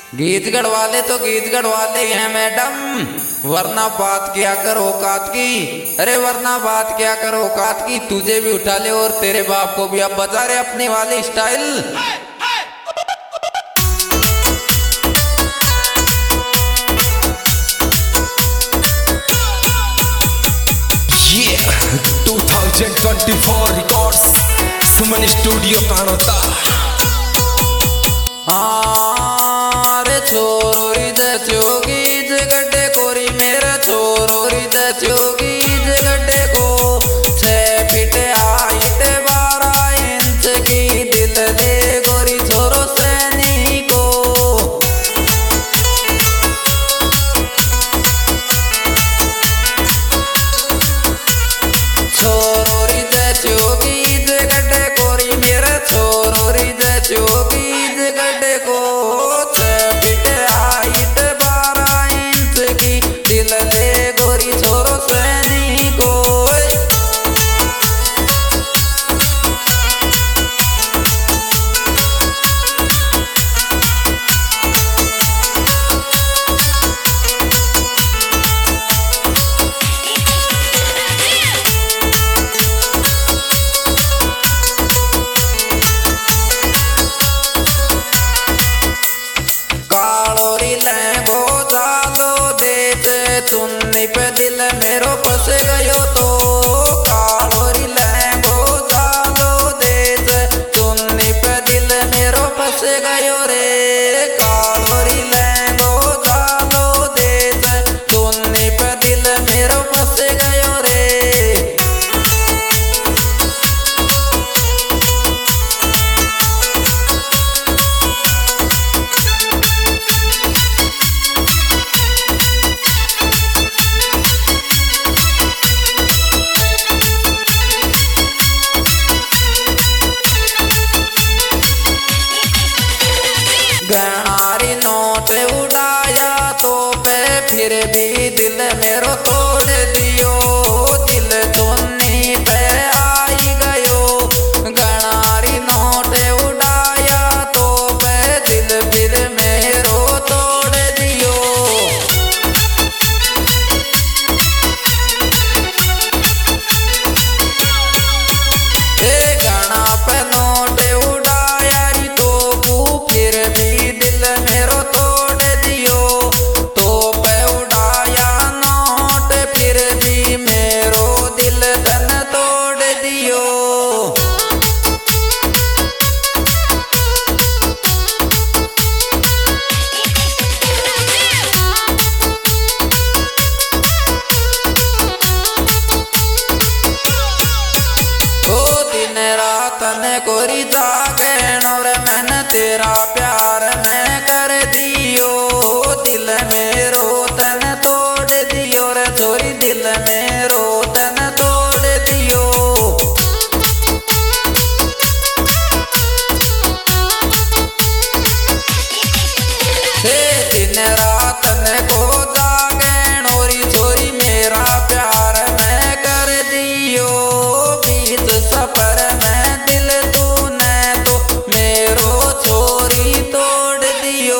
गीत गढ़वा ले तो गीत गढ़वा ले हैं मैडम, वरना बात क्या करो औकात की। अरे वरना बात क्या करो औकात की, तुझे भी उठा ले और तेरे बाप को भी। अब बजा रहे अपने वाले style. Yeah, 2024 records, Suman studio Kanota. रे छोरो रिदे चोगी जगड्डे कोरी मेरा छोरो रिदे चोगी जगड्डे को 6 फीट हाइट 12 इंच की दिल दे गोरी छोरो सैनी को। छोरो रिदे चोगी जगड्डे कोरी मेरा छोरो रिदे चोगी जगड्डे को 6 फीट हाइट 12 इंच की दिल दे गोरी छोरो सैनी को। चुन्नी पे दिल मेरो फंस गयो तो कालोरी लहंगो जालो देश। चुन्नी पे दिल मेरो फंस गयो रे कालोरी लहंगो जालो देश। चुन्नी पे दिल मेरो फंस गयो रे। गहनारी नोट उड़ाया तो पे फिर भी दिल मेरो तोड़ दियो। दिल चुन्नी पे आई गयो। गहनारी नोट उड़ाया तो पे दिल फिर मेरो तोड़ दियो। गहना पे नोट उड़ाया तो फिर भी दिल मेरो तोड़ दियो। तो पे उड़ाया नोट फिर भी मेरो दिल धन तोड़ दियो। ओ दिन रात ने कोरी जागण और मैंने तेरा प्यार मैं कर दियो। दिल मेरो तन तोड़ दियो रे छोरी दिल मेरो तन तोड़ दियो। दिन रात ने को जागण और छोरी मेरा प्यार मैं कर दियो। बीच सफर में दिल तूने तो मेरो छोरी तोड़ दियो।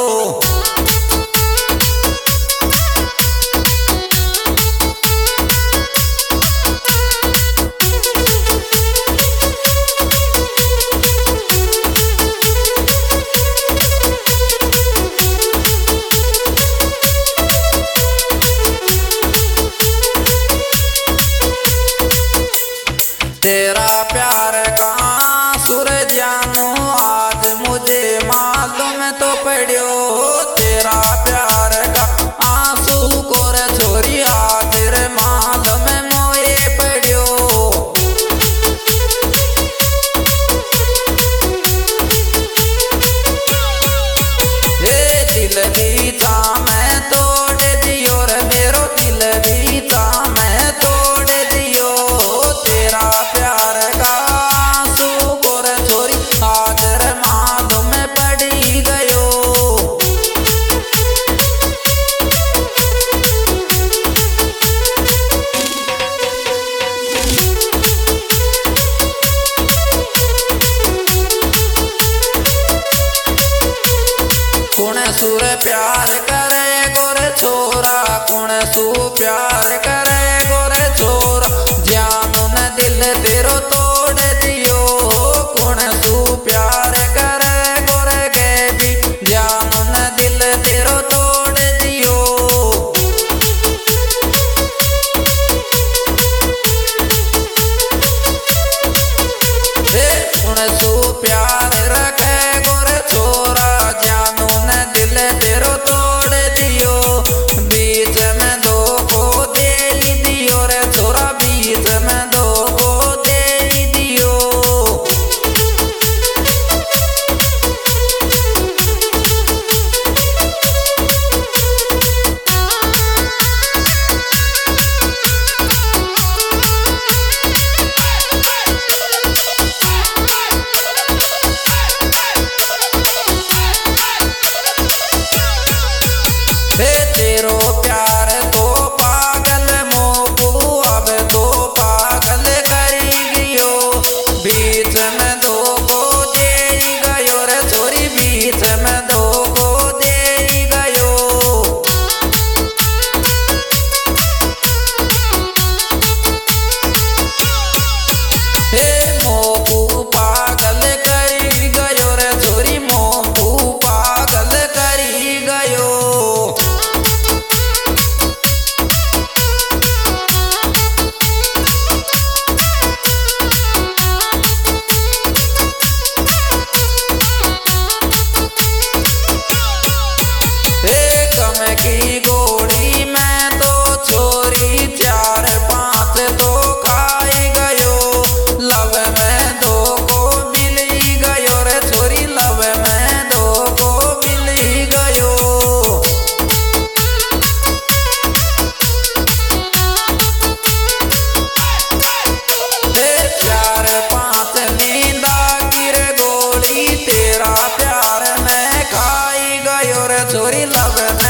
तेरा प्यार का सूरज जानू आज मुझे मालूम तो पड़ियो। तेरा प्यार का आंसू को रे छोरी आज रे मालूम मोए पड़ियो। दिल भी था मैं तोड़ दियो रे मेरो दिल भी था मैं तोड़ दियो। तेरा प्यार का तेरो तोड़ दियो कौन तू प्यार करे गोरे के भी जानो न दिल तेरो तोड़ दियो कौन तू प्यार रखे गोरे छोरा जानो न दिल तेरो तोड़ दियो बीच में दो को दे दियो रे छोरा बीच में दो को दे दियो तेरो प्यार तो पागल मोकू अब तो पागल करी गयो बीच में दो को दे गयो रे छोरी बीच में दो को दे गयो हे मोकू पागल करी गयो रे छोरी मोकू पागल करी गयो की गोली में तो छोरी 4-5 तो खाई गयो लब में दो को मिली गयो रे छोरी लब में दो को मिली गयो हे 4-5 नींदा गिर गोली तेरा प्यार में खाई गयो रे छोरी लब में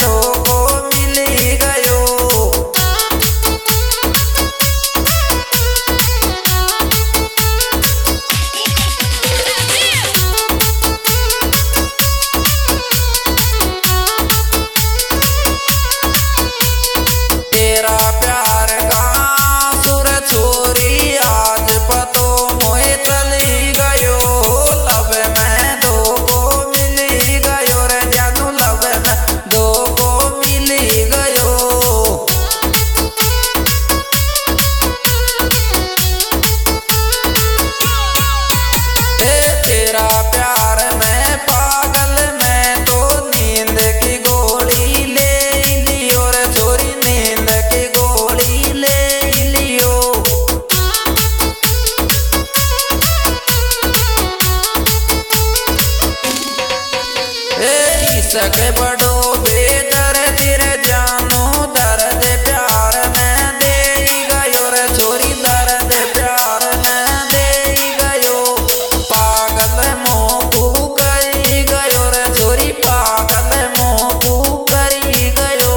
सके बड़ो बेदर्द रे जानो दर्द प्यार में दे गयो रे छोरी दर्द प्यार में दे गयो पागल मोकू करी गयो रे छोरी पागल मोकू करी गयो।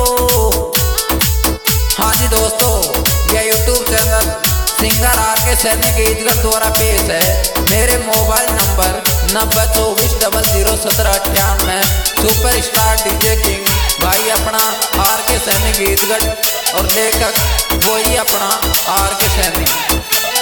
हाँ जी दोस्तों, यह YouTube channel singer R K. Saini के गीत द्वारा पेश है। मेरे mobile number 9024001798 super star DJ king भाई अपना आर.के. सैनी गीतगढ़ और लेखक वही अपना आर.के. सैनी।